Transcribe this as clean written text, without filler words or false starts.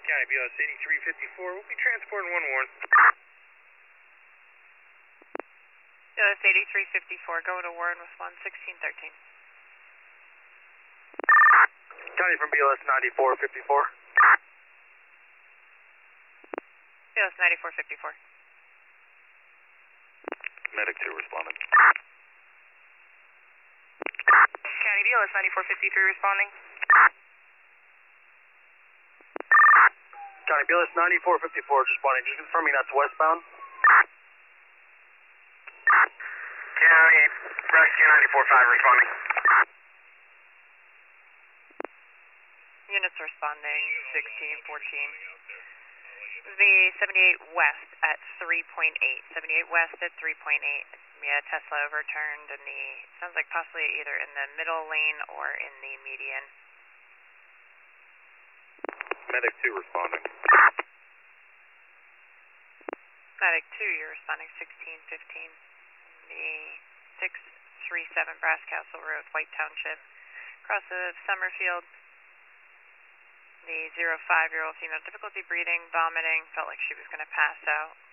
County BLS 8354, we'll be transporting one Warren. BLS 8354, go to Warren with 11613. County from BLS 9454. BLS 9454. Medic 2 responding. County BLS 9453 responding. County BLS 9454 is responding, just confirming that's westbound. County Rescue 945 responding. Units responding, 1614. The 78 West at 3.8. 78 West at 3.8. Yeah, Tesla overturned in the, sounds like possibly either in the middle lane or in the median. Medic 2 responding. Medic 2, you're responding 1615. The 637 Brass Castle Road, White Township. Cross of Summerfield. The 05-year-old female, difficulty breathing, vomiting, felt like she was going to pass out.